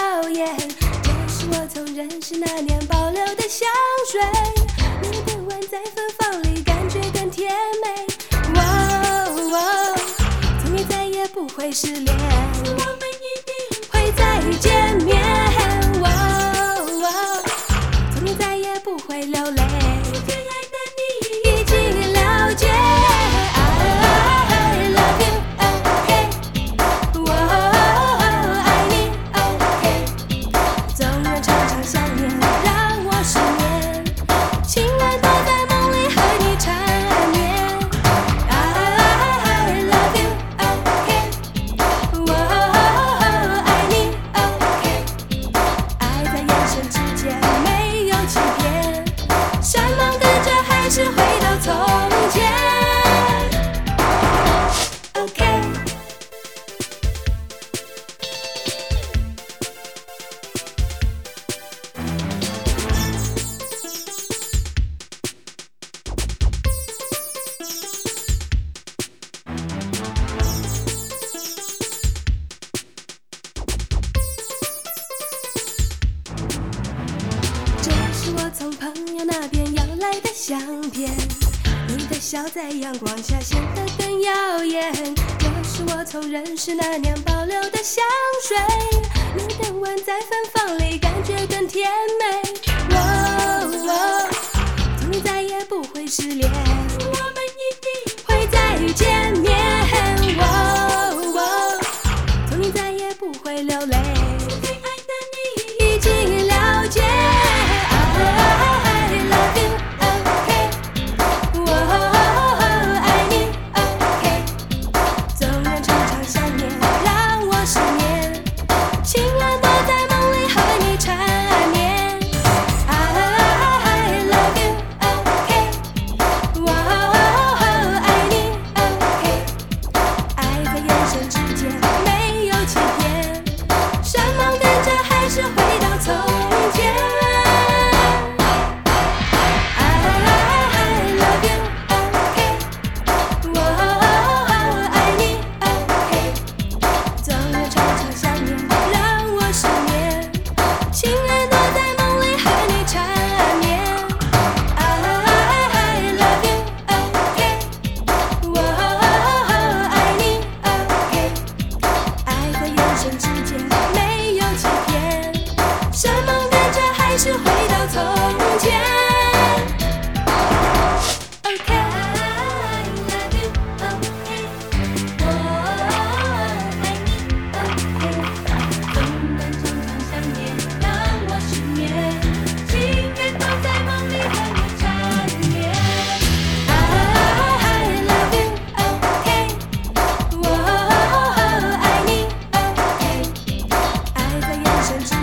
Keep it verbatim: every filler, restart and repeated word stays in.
耀眼，这是我从认识那年保留的香水，你的吻在芬芳里感觉更甜美。哇哦，从你再也不会失联，我们一定会再见面。哇哦，从你再也不会流泪，最爱的你已经了解。I love you, OK， 哇哦，爱你 OK， 纵然常常想念，让我失眠，情愿躲在梦里和你缠绵。I love you, OK， 哇哦，爱你 OK， 爱在眼神之间，没有欺骗，山盟跟着还是回到从前。OK。这是我从朋友那边要来的相片，你的笑在阳光下显得更耀眼，这是我从认识那年保留的香水，你的吻在芬芳里感觉更甜美。哇哦，从你再也不会失联，我们一定会再见面。哇哦，从你再也不会流泪，最爱的你已经了解。I love you, OK， 哇哦，爱你 OK， 纵然常常想念，让我失眠，情愿躲在梦里和你缠绵。I love you, OK， 哇哦，爱你 OK， 爱在眼神之间，没有欺骗，山盟跟着还是回到从前。I love you, OK， 哇哦，爱你 OK， 纵然常常想念，让我失眠，情愿躲在梦里和你缠绵。I love you, OK， 哇哦，爱你 OK， 爱在眼神之间，没有欺骗，山盟跟着还是回到从前。OK， I love you, OK， 我爱你 OK， 纵然常常想念，让我失眠，情愿躲在梦里和你缠绵。I love you, OK， 我爱你 OK， 爱在眼神之